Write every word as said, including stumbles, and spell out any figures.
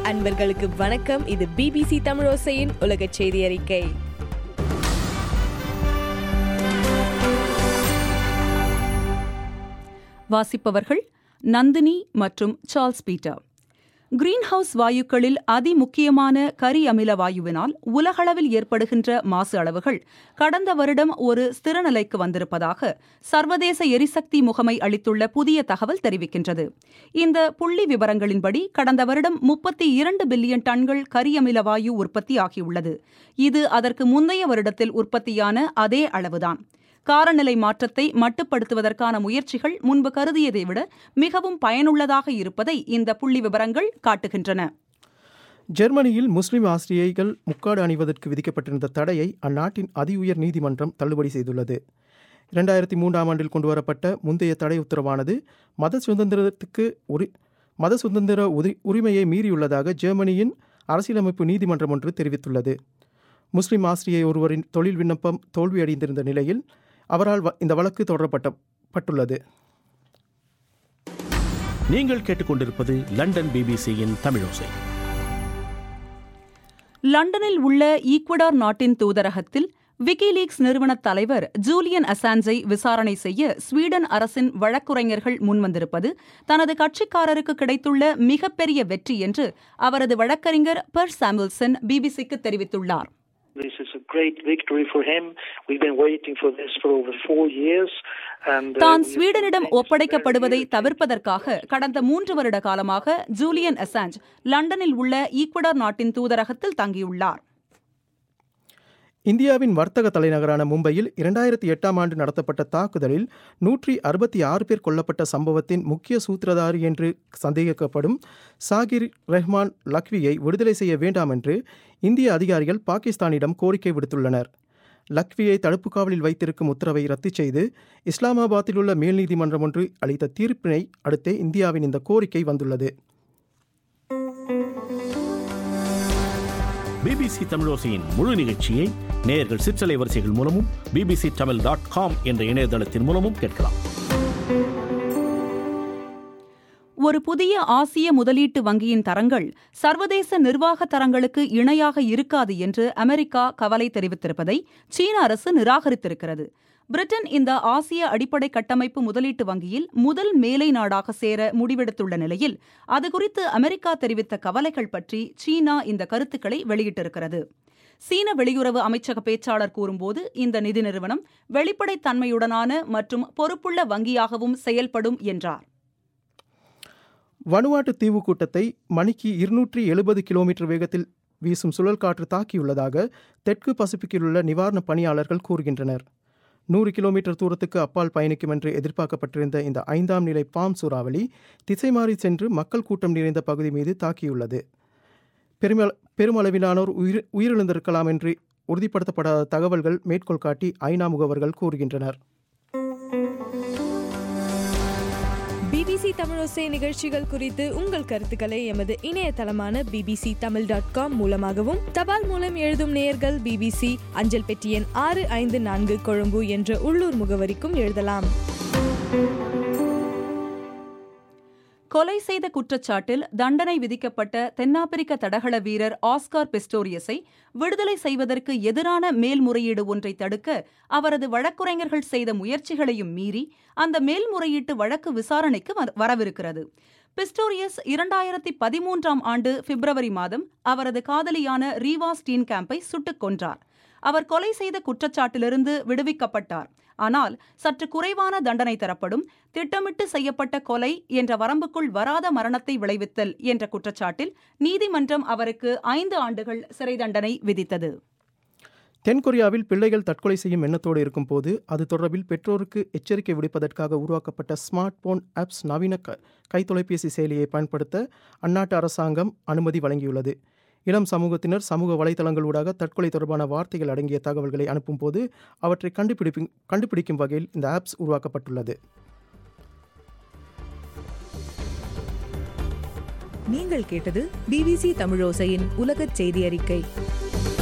அன்பர்களுக்கு வணக்கம். இது பிபிசி தமிழோசையின் உலக செய்தி அறிக்கை. வாசிப்பவர்கள் நந்தினி மற்றும் சார்ல்ஸ் பீட்டர். கிரீன்ஹவுஸ் வாயுக்களில் அதிமுக்கியமான கரி அமில வாயுவினால் உலகளவில் ஏற்படுகின்ற மாசு அளவுகள் கடந்த வருடம் ஒரு ஸ்திரநிலைக்கு வந்திருப்பதாக சர்வதேச எரிசக்தி முகமை அளித்துள்ள புதிய தகவல் தெரிவிக்கின்றது. இந்த புள்ளி விவரங்களின்படி கடந்த வருடம் முப்பத்தி இரண்டு பில்லியன் டன்கள் கரி அமில வாயு உற்பத்தியாகியுள்ளது. இது அதற்கு முந்தைய வருடத்தில் உற்பத்தியான அதே அளவுதான். காலநிலை மாற்றத்தை மட்டுப்படுத்துவதற்கான முயற்சிகள் முன்பு கருதியதை விட மிகவும் பயனுள்ளதாக இருப்பதை இந்த புள்ளி விவரங்கள் காட்டுகின்றன. ஜெர்மனியில் முஸ்லிம் ஆசிரியைகள் முக்காடு அணிவதற்கு விதிக்கப்பட்டிருந்த தடையை அந்நாட்டின் அதிஉயர் நீதிமன்றம் தள்ளுபடி செய்துள்ளது. இரண்டாயிரத்தி மூன்றாம் ஆண்டில் கொண்டுவரப்பட்ட முந்தைய தடை உத்தரவானது மத சுதந்திரத்துக்கு உரி மத சுதந்திர உரி உரிமையை மீறியுள்ளதாக ஜெர்மனியின் அரசியலமைப்பு நீதிமன்றம் ஒன்று தெரிவித்துள்ளது. முஸ்லிம் ஆசிரியை ஒருவரின் தொழில் விண்ணப்பம் தோல்வியடைந்திருந்த நிலையில் அவரால் இந்த வழக்கு தொடரப்பட்டுள்ளது. நீங்கள் கேட்டுக்கொண்டிருப்பது லண்டன் பிபிசியின் தமிழோசை. லண்டனில் உள்ள ஈக்வடார் நாட்டின் தூதரகத்தில் விக்கிலீக்ஸ் நிறுவன தலைவர் ஜூலியன் அசான்ஜை விசாரணை செய்ய ஸ்வீடன் அரசின் வழக்குரைஞர்கள் முன்வந்திருப்பது தனது கட்சிக்காரருக்கு கிடைத்துள்ள மிகப்பெரிய வெற்றி என்று அவரது வழக்கறிஞர் பெர் சாமுல்சன் பிபிசிக்கு தெரிவித்துள்ளார். This is a great victory for him. We've been waiting for this for over four years. And தான் ஸ்வீடனிடம் ஒப்படைக்கப்படுவதை தவிர்ப்பதற்காக கடந்த மூன்று வருட காலமாக ஜூலியன் அசான்ஜ் லண்டனில் உள்ள ஈக்வடார் நாட்டின் தூதரகத்தில் தங்கியுள்ளார். இந்தியாவின் வர்த்தக தலைநகரான மும்பையில் இரண்டாயிரத்தி எட்டாம் ஆண்டு நடத்தப்பட்ட தாக்குதலில் நூற்றி அறுபத்தி ஆறு பேர் கொல்லப்பட்ட சம்பவத்தின் முக்கிய சூத்திரதாரி என்று சந்தேகிக்கப்படும் சாகிர் ரெஹ்மான் லக்வியை விடுதலை செய்ய வேண்டாம் என்று இந்திய அதிகாரிகள் பாகிஸ்தானிடம் கோரிக்கை விடுத்துள்ளனர். லக்வியை தடுப்பு காவலில் வைத்திருக்கும் உத்தரவை ரத்து செய்து இஸ்லாமாபாத்தில் உள்ள மேல் நீதிமன்றம் ஒன்று அளித்த தீர்ப்பினை அடுத்தே இந்தியாவின் இந்த கோரிக்கை வந்துள்ளது. பிபிசி தமிழோசையின் முழு நிகழ்ச்சியை நேயர்கள் சிற்றலை வரிசைகள் மூலமும் பிபிசி தமிழ் டாட் காம் என்ற இணையதளத்தின் மூலமும் கேட்கலாம். ஒரு புதிய ஆசிய முதலீட்டு வங்கியின் தரங்கள் சர்வதேச நிர்வாக தரங்களுக்கு இணையாக இருக்காது என்று அமெரிக்கா கவலை தெரிவித்திருப்பதை சீன அரசு நிராகரித்திருக்கிறது. பிரிட்டன் இந்த ஆசிய அடிப்படை கட்டமைப்பு முதலீட்டு வங்கியில் முதல் மேலை நாடாக சேர முடிவெடுத்துள்ள நிலையில் அது குறித்து அமெரிக்கா தெரிவித்த கவலைகள் பற்றி சீனா இந்த கருத்துக்களை வெளியிட்டிருக்கிறது. சீன வெளியுறவு அமைச்சக பேச்சாளர் கூறும்போது இந்த நிதி நிறுவனம் வெளிப்படைத்தன்மையுடனான மற்றும் பொறுப்புள்ள வங்கியாகவும் செயல்படும் என்றார். வனுவாட்டு தீவு கூட்டத்தை மணிக்கு இருநூற்றி எழுபது கிலோமீட்டர் வேகத்தில் வீசும் சுழல் காற்று தாக்கியுள்ளதாக தெற்கு பசிபிக்கில் உள்ள நிவாரண பணியாளர்கள் கூறுகின்றனர். நூறு கிலோமீட்டர் தூரத்துக்கு அப்பால் பயணிக்கும் என்று எதிர்பார்க்கப்பட்டிருந்த இந்த ஐந்தாம் நிலை பாம் சூறாவளி திசை மாறி சென்று மக்கள் கூட்டம் நிறைந்த பகுதி மீது தாக்கியுள்ளது. பெரும பெருமளவிலானோர் உயிர் உயிரிழந்திருக்கலாம் என்று உறுதிப்படுத்தப்படாத தகவல்கள் மேற்கோள் காட்டி ஐநா முகவர்கள் கூறுகின்றனர். பிபிசி தமிழோசை நிகழ்ச்சிகள் குறித்து உங்கள் கருத்துக்களை எமது இணையதளமான பிபிசி தமிழ் டாட் காம் மூலமாகவும் தபால் மூலம் எழுதும் நேயர்கள் பிபிசி அஞ்சல் பெட்டி எண் ஆறு ஐந்து நான்கு கொழும்பு என்ற உள்ளூர் முகவரிக்கும் எழுதலாம். கொலை செய்த குற்றச்சாட்டில் தண்டனை விதிக்கப்பட்ட தென்னாப்பிரிக்க தடகள வீரர் ஆஸ்கார் பிஸ்டோரியஸை விடுதலை செய்வதற்கு எதிரான மேல்முறையீடு ஒன்றை தடுக்க அவரது வழக்குரைஞர்கள் செய்த முயற்சிகளையும் மீறி அந்த மேல்முறையீட்டு வழக்கு விசாரணைக்கு வரவிருக்கிறது. பிஸ்டோரியஸ் இரண்டாயிரத்தி பதிமூன்றாம் ஆண்டு பிப்ரவரி மாதம் அவரது காதலியான ரீவா ஸ்டீன் கேம்பை சுட்டுக் கொன்றார். அவர் கொலை செய்த குற்றச்சாட்டிலிருந்து விடுவிக்கப்பட்டார். ஆனால் சற்று குறைவான தண்டனை தரப்படும், திட்டமிட்டு செய்யப்பட்ட கொலை என்ற வரம்புக்குள் வராத மரணத்தை விளைவித்தல் என்ற குற்றச்சாட்டில் நீதிமன்றம் அவருக்கு ஐந்து ஆண்டுகள் சிறை தண்டனை விதித்தது. தென்கொரியாவில் பிள்ளைகள் தற்கொலை செய்யும் எண்ணத்தோடு இருக்கும் போது அது தொடர்பில் பெற்றோருக்கு எச்சரிக்கை விடுப்பதற்காக உருவாக்கப்பட்ட ஸ்மார்ட் போன் ஆப்ஸ் நவீன கைத்தொலைபேசி செயலியை பயன்படுத்த அந்நாட்டு அரசாங்கம் அனுமதி வழங்கியுள்ளது. இளம் சமூகத்தினர் சமூக வலைதளங்களூடாக தற்கொலை தொடர்பான வார்த்தைகள் அடங்கிய தகவல்களை அனுப்பும் போது அவற்றை கண்டுபிடிக்கும் கண்டுபிடிக்கும் வகையில் இந்த ஆப்ஸ் உருவாக்கப்பட்டுள்ளது. நீங்கள் கேட்டது பிபிசி தமிழோசையின் உலகச் செய்தி அறிக்கை.